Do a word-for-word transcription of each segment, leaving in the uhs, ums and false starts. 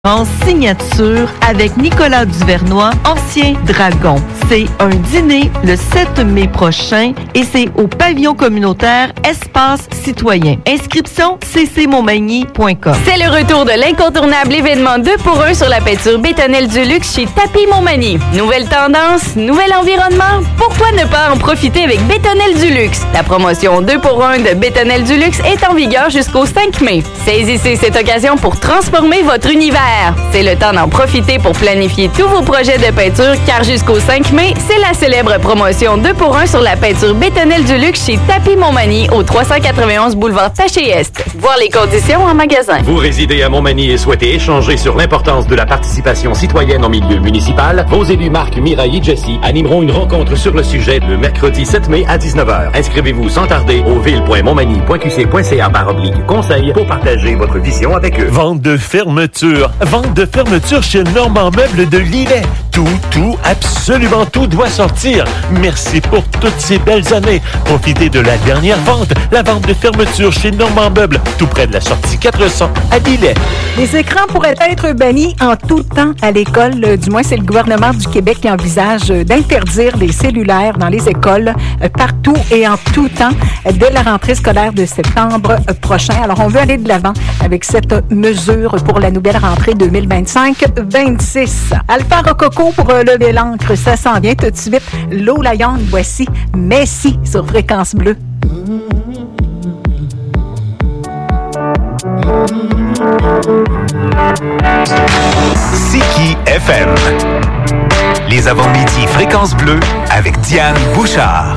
En signature avec Nicolas Duvernois, ancien Dragon. C'est un dîner le sept mai prochain et c'est au pavillon communautaire Espace Citoyen. Inscription c c montmagny point com. C'est le retour de l'incontournable événement deux pour un sur la peinture bétonnelle du luxe chez Tapis Montmagny. Nouvelle tendance, nouvel environnement, pourquoi ne pas en profiter avec Bétonnelle du luxe? La promotion deux pour un de Bétonnelle du luxe est en vigueur jusqu'au cinq mai. Saisissez cette occasion pour transformer votre univers. C'est le temps d'en profiter pour planifier tous vos projets de peinture car jusqu'au cinq mai, c'est la célèbre promotion deux pour un sur la peinture bétonnelle du luxe chez Tapis Montmagny au trois cent quatre-vingt-onze boulevard Taché-Est. Voir les conditions en magasin. Vous résidez à Montmagny et souhaitez échanger sur l'importance de la participation citoyenne en milieu municipal? Vos élus Marc, Mireille et Jessie animeront une rencontre sur le sujet le mercredi sept mai à dix-neuf heures. Inscrivez-vous sans tarder au ville point montmagny point q c point c a barre oblique conseil pour partager votre vision avec eux. Vente de fermeture. Vente de fermeture chez Normand Meubles de Lillet. Tout, tout, absolument tout doit sortir. Merci pour toutes ces belles années. Profitez de la dernière vente, la vente de fermeture chez Normand Meubles, tout près de la sortie quatre cents à Lillet. Les écrans pourraient être bannis en tout temps à l'école. Du moins, c'est le gouvernement du Québec qui envisage d'interdire les cellulaires dans les écoles partout et en tout temps dès la rentrée scolaire de septembre prochain. Alors, on veut aller de l'avant avec cette mesure pour la nouvelle rentrée deux mille vingt-cinq vingt-six. Alpha Rococo pour lever l'encre, ça s'en vient tout de suite. Lola Young, voici Messi sur Fréquence Bleue. Siki F M. Les avant-midi Fréquence Bleue avec Diane Bouchard.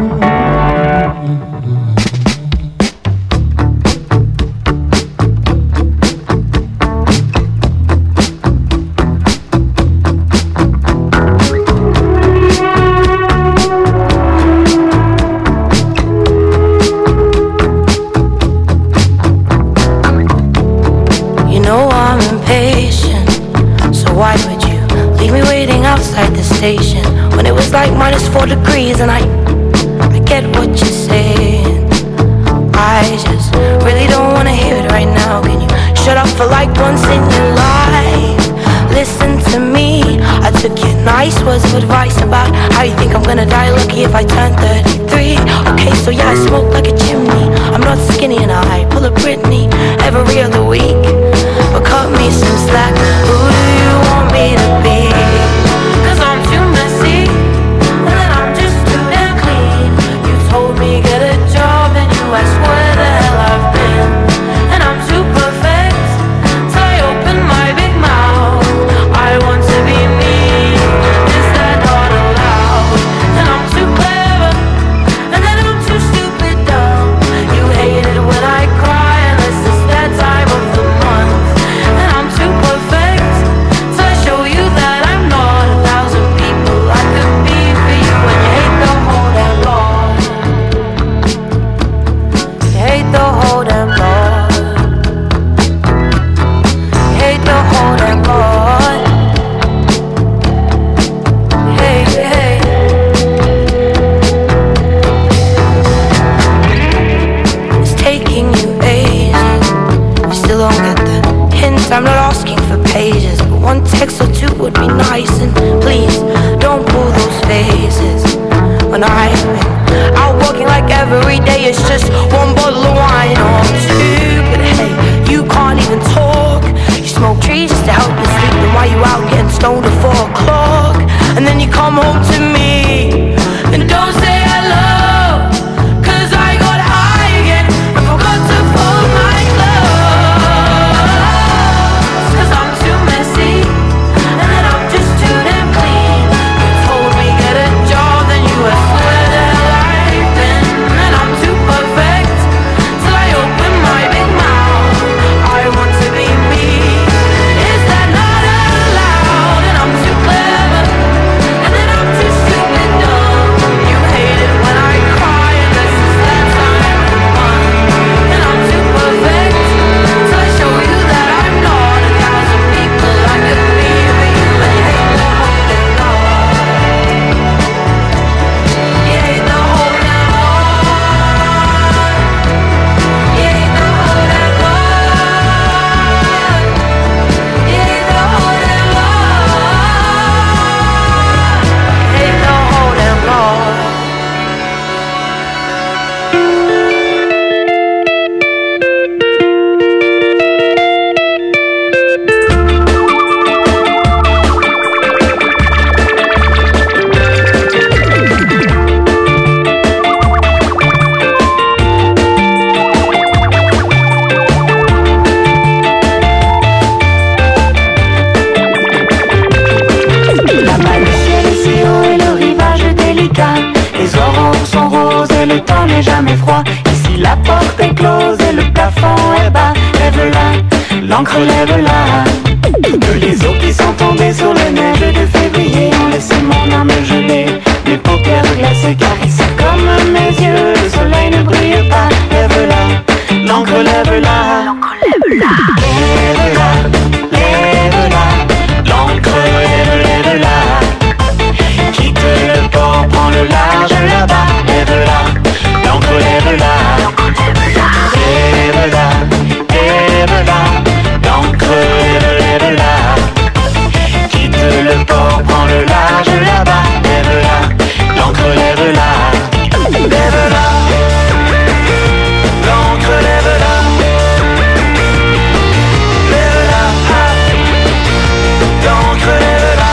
Outside the station when it was like minus four degrees and I I get what you're saying. I just really don't wanna hear it right now. Can you shut up for like once in your life? Listen to me. I took your nice words of advice about how you think I'm gonna die lucky if I turn thirty-three. Okay, so yeah, I smoke like a chimney. I'm not skinny and I pull a Britney every other week. But cut me some slack. Who do you want me to be? Get a job and you ask where the hell I've been. And I'm too perfect, so I open my big mouth. I want to be me, is that not allowed? And I'm too clever, and then I'm too stupid dumb. You hate it when I cry unless it's that time of the month. And I'm too perfect, so I show you that I'm not a thousand people I could be for you. When you hate the whole damn law, hate the whole damn lot. Hate the whole damn lot. Hey, hey. It's taking you ages. You still don't get the hint. I'm not asking for pages, but one text or two would be nice. And please don't pull those faces when I'm out walking like every day it's just one bottle of wine or two. But hey, you can't even talk. You smoke trees just to help you sleep. And while you out getting stoned at four o'clock, and then you come home to me and don't say hello, 'cause I got high again and forgot to fold my clothes. 'Cause I'm too messy and then I'm just too damn clean. You told me get a job, then you asked where the hell I've been. And I'm too perfect, so I open my big mouth. I want to be me, is that not allowed? And I'm too clever, and then I'm too stupid dumb. le temps n'est jamais froid. Ici la porte est close et le plafond est bas. Lève-la, l'encre lève-la. Toutes les eaux qui sont tombées sur le neige de février ont laissé mon âme gelée, mes paupières glacées. Car ici comme mes yeux, le soleil ne brille pas. Lève-la, l'encre lève-la. L'encre lève-la. Lève-la, lève-la. L'encre lève, lève-la. Quitte le port, prends le large là-bas. Lève-la, l'encre lève-la. Lève-la, lève-la. L'encre lève, lève-la. Quitte le port, prends le large là-bas. Lève-la, l'encre lève-la. Lève-la, l'encre lève-la. Lève-la, l'encre lève-la.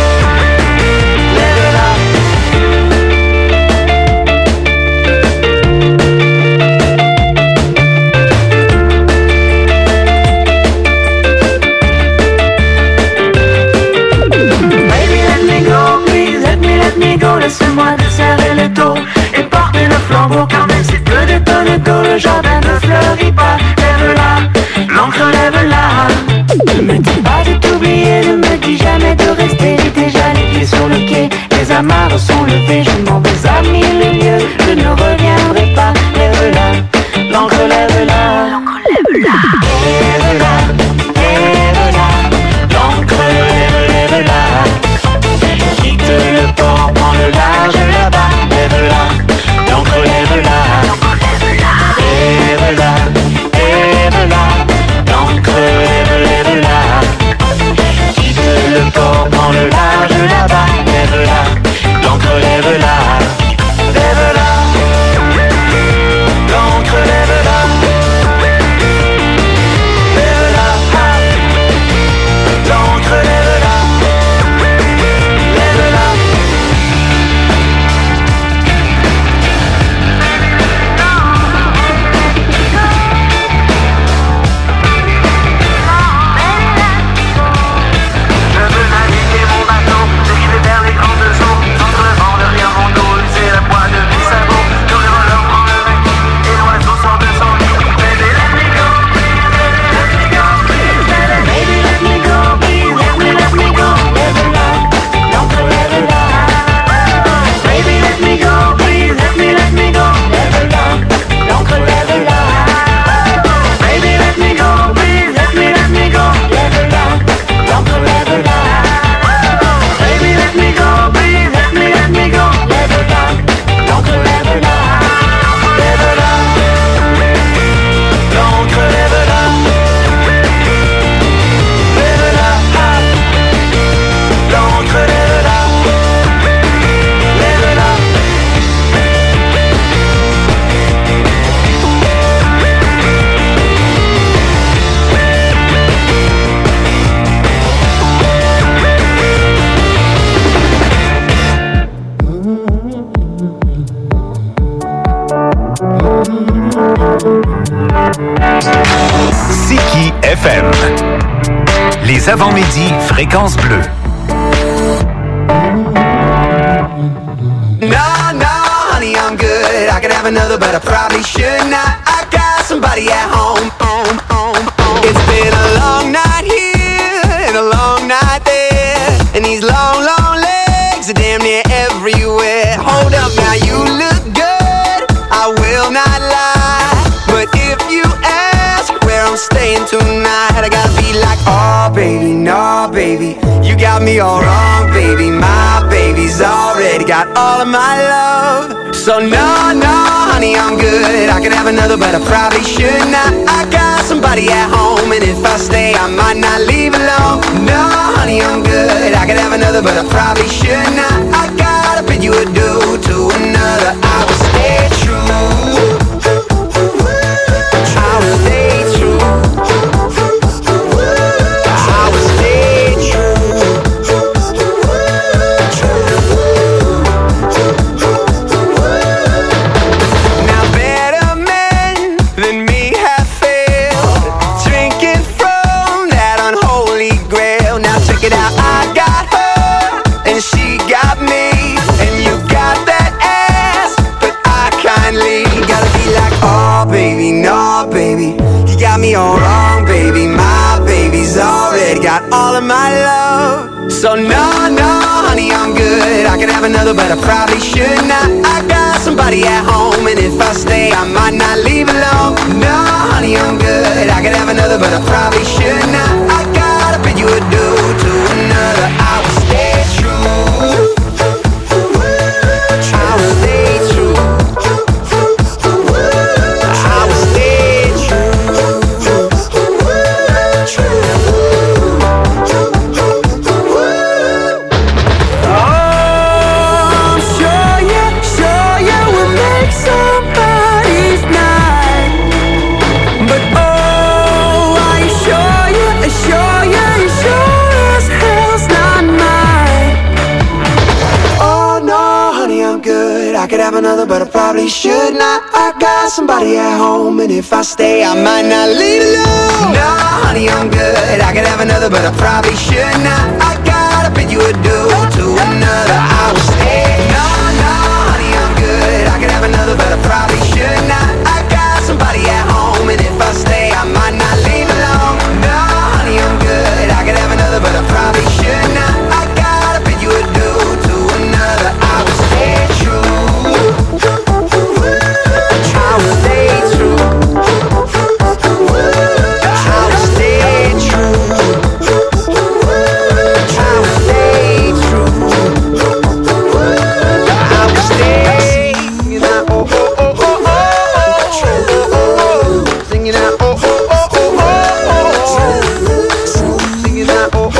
Laissez-moi desserrer le dos et porter le flambeau. Car même si peu de tonnes d'eau, le jardin ne fleurit pas. Lève-la, l'encre lève-la. Ne me dis pas de t'oublier, ne me dis jamais de rester. J'ai déjà les pieds sur le quai, les amarres sont levées. Je m'en vais à mille lieues, je ne reviendrai pas. Lève-la, l'encre lève-la. L'encre lève-la. Lève-la, lève-la. L'encre lève, lève-la. Quitte le port, prends le large là-bas. Lève-la, l'encre lève-la. Lève-la, lève-la. L'encre lève, lève-la. Quitte le port, prends le large là-bas. Lève-la, l'encre lève-la. Lève-la, l'encre lève-la. Lève-la, l'encre lève-la. F M. Les avant-midi, fréquence bleue. No, no, honey, I'm good. I could have another, but I probably should not. I got somebody at home, home, home, home. It's been a long night here and a long night there, and these long, long legs are damn near everywhere. Hold up, now you look good, I will not lie, but if you ask where I'm staying tonight, I gotta be like, oh baby, no baby, you got me all wrong, baby. My baby's already got all of my love. So no, no, honey, I'm good. I could have another, but I probably should not. I got somebody at home, and if I stay, I might not leave alone. No, honey, I'm good. I could have another, but I probably should not. I gotta bid you adieu to another. I will stay true. I will stay true. I will stay true. Now better men than me have failed, drinking from that unholy grail. Now check it out, I got her and she got me, and you got that ass, but I kinda of my love. So no, no, honey, I'm good. I could have another, but I probably should not. I got somebody at home, and if I stay, I might not leave alone. No, honey, I'm good. I could have another, but I probably should not. I gotta bid you adieu to another. I will stay true. I will stay true. I will stay true. Oh, sure, yeah, sure, yeah, we'll make somebody's night. But oh, are you sure, yeah, sure, yeah, you sure as hell's not mine. Oh no, honey, I'm good. I could have another, but I probably should not. I got somebody at home, and if I stay, I might not leave alone. No, honey, I'm good. I could have another, but I probably should not. I gotta bid you adieu to another. I will stay. No, no, honey, I'm good. I could have another, but I probably should not. I got somebody at home, and if I stay, I might not leave alone. No, honey, I'm good. I could have another, but I probably should not. I gotta bid you adieu to another. I will stay true. I will stay true. I will stay true. I will stay true. I will stay. Singing out, oh, oh, oh, oh, oh, oh. Singing out, oh, oh, oh, oh, oh. Singing out, oh, oh,